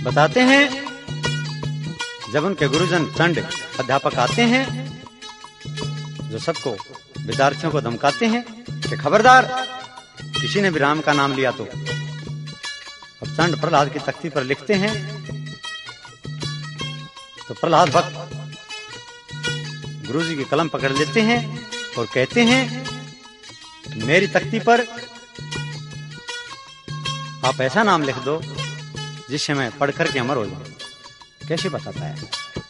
बताते हैं जब उनके गुरुजन चंड अध्यापक आते हैं जो सबको विद्यार्थियों को धमकाते हैं कि खबरदार किसी ने भी राम का नाम लिया तो। अब चंड प्रहलाद की तख्ती पर लिखते हैं तो प्रहलाद भक्त गुरुजी की कलम पकड़ लेते हैं और कहते हैं मेरी तख्ती पर आप ऐसा नाम लिख दो जिससे मैं पढ़ करके अमर हो जाऊं। कैसे बताता है?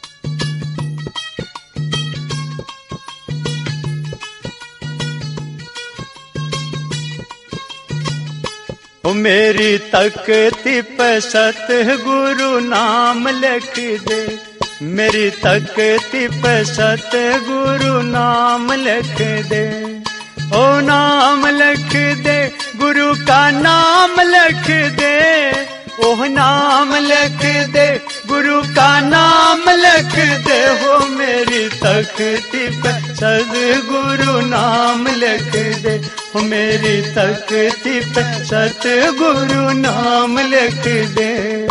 ओ मेरी तख्ती पे सतगुरु नाम लिख दे, मेरी तख्ती पे सतगुरु नाम लिख दे। ओ नाम लिख दे, गुरु का नाम लिख दे। ओह नाम लिख दे, गुरु का नाम लिख दे। हो मेरी तख्ती पे सतगुरु नाम लिख दे। हो मेरी तख्ती पे सतगुरु नाम लिख दे।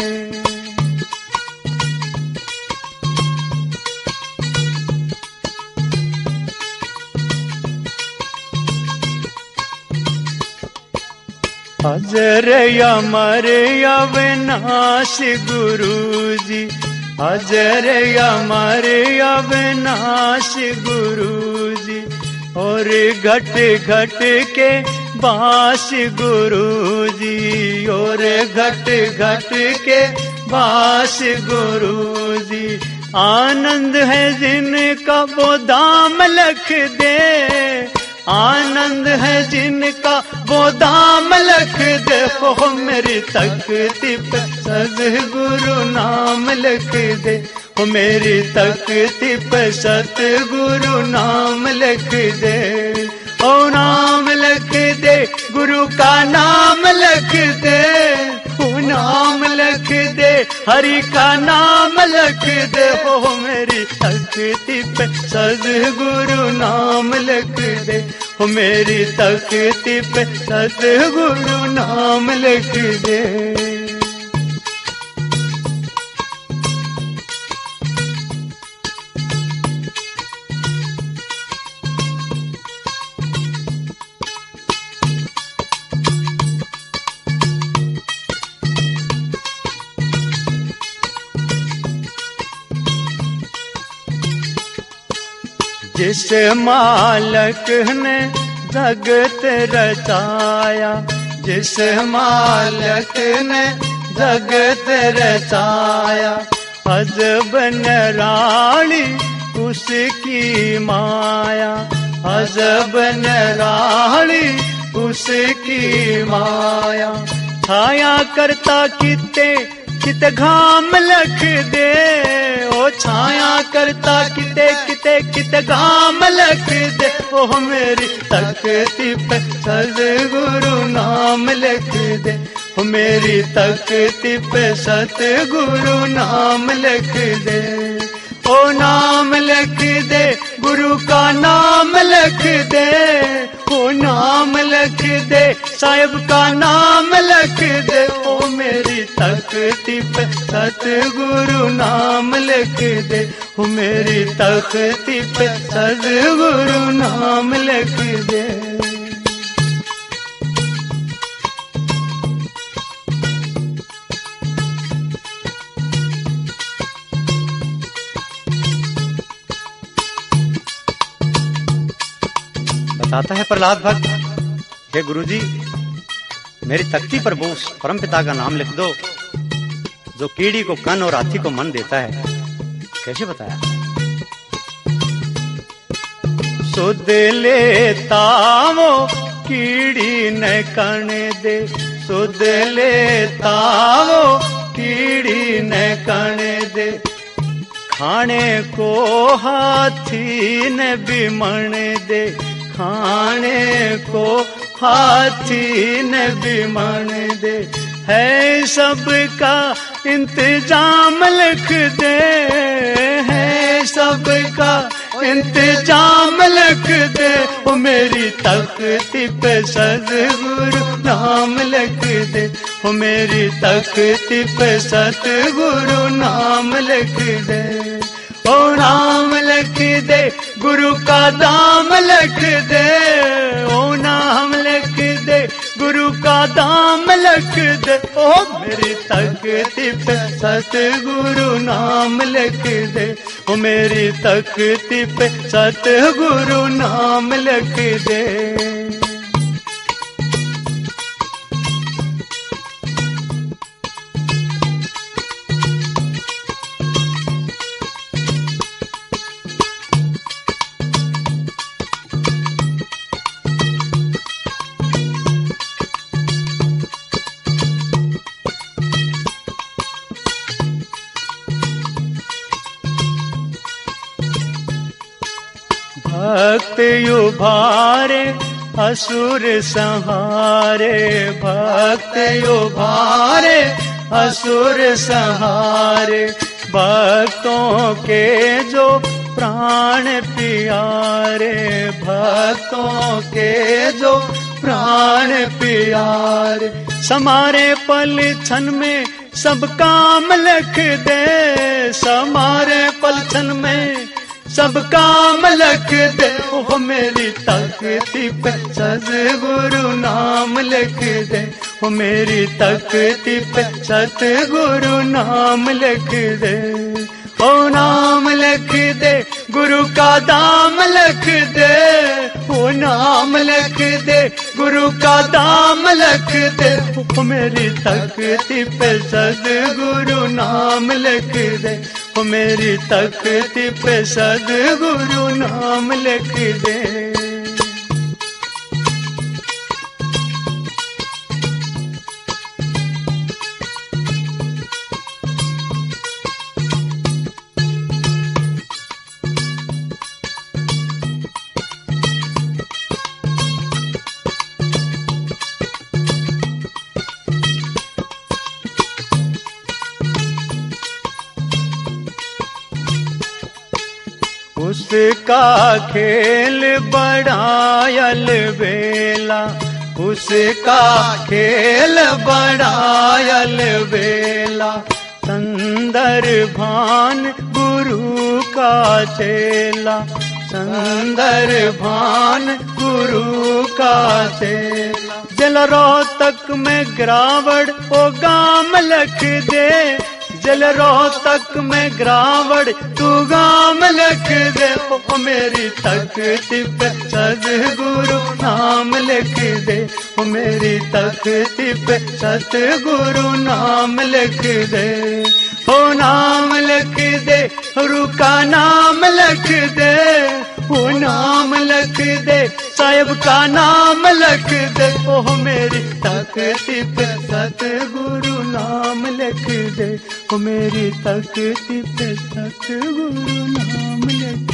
अजर अमर अविनाशी गुरुजी, अजर अमर अविनाशी गुरुजी। और घट घट के बास गुरुजी, और घट घट के बास गुरुजी। आनंद है जिनका वो दाम लिख दे, आनंद है जिनका वो दाम लिख दे। हो मेरी तख्ती पे सतगुरु नाम लिख दे। हो मेरी तख्ती पे सतगुरु नाम लिख दे। ओ नाम लिख दे, गुरु का नाम लिख दे। ओ नाम लिख दे, हरि का नाम लिख दे। हो मेरी तख्ती पे सतगुरु नाम लिख दे। हो मेरी तख्ती पे सतगुरु नाम लिख दे। जिस मालक ने जगत रचाया, जिस मालक ने जगत रचाया। अजब निराली उसकी माया, अजब निराली उसकी माया। छाया करता किते किते घाम लिख दे। ओ छाया करता किते किते किते घाम लिख दे। ओ मेरी तख्ती पे सतगुरु नाम लिख दे। ओ मेरी तख्ती पे सतगुरु नाम लिख दे। ओ नाम लिख दे, गुरु का नाम लिख दे। ओ नाम लिख दे, साहिब का नाम लिख दे। ओ मेरी तख्ती पे सतगुरु नाम लिख दे। ओ मेरी तख्ती पे सतगुरु नाम लिख दे। बताता है प्रहलाद भक्त, हे गुरुजी मेरी तख्ती पर वो उस परमपिता का नाम लिख दो जो कीड़ी को कन और हाथी को मन देता है। कैसे बताया? सुध लेता वो कीड़ी न कण दे, सुध लेता वो कीड़ी न कण दे। खाने को हाथी न बिमण दे, खाने को हाथी न बिमण दे। है सबका इंतजाम लिख दे, है सबका इंतजाम लिख दे। ओ मेरी तख्ती पे सतगुरु नाम लिख दे, ओ मेरी तख्ती पे सतगुरु नाम लिख दे, ओ नाम लिख दे, गुरु का दाम लिख दे, ओ नाम लिख दे, गुरु का दाम लिख दे, ओ मेरी तख्ती पे सतगुरु नाम लिख दे, ओ मेरी तख्ती पे सतगुरु नाम लिख दे। भक्त उभारे असुर संहारे, भक्त उभारे असुर संहारे, भक्तों के जो प्राण प्यारे, भक्तों के जो प्राण प्यारे, समारे पल क्षण में सब काम लिख दे, समारे पल क्षण में सब काम लिख दे, ओ मेरी तख्ती पे सतगुरु नाम लिख दे, ओ मेरी तख्ती पे सतगुरु नाम लिख दे, ओ नाम लिख दे, गुरु का दाम लिख दे, ओ नाम लिख दे, गुरु का दाम लिख दे, ओ मेरी तख्ती पे सतगुरु नाम लिख दे, ओ मेरी तख्ती पे सतगुरु नाम लिख दे। उसका खेल बड़ायल बेला, उसका खेल बड़ायल बेला, सुंदर भान गुरु का चेला, सुंदर भान गुरु का चेला, जल रोहतक में गिरावड़ ओ गाम लिख दे, जल रोहतक में गिरावड़ तू गाम लिख दे, ओ मेरी तख्ती पे सतगुरु नाम लिख दे, ओ मेरी तख्ती पे सतगुरु नाम लिख दे, ओ नाम लिख दे, गुरु का नाम लिख दे, ओ नाम लिख दे, साहिब का नाम लिख दे, ओ मेरी तख्ती पे सतगुरु नाम लिख दे, ओ मेरी तख्ती पे सतगुरु नाम लिख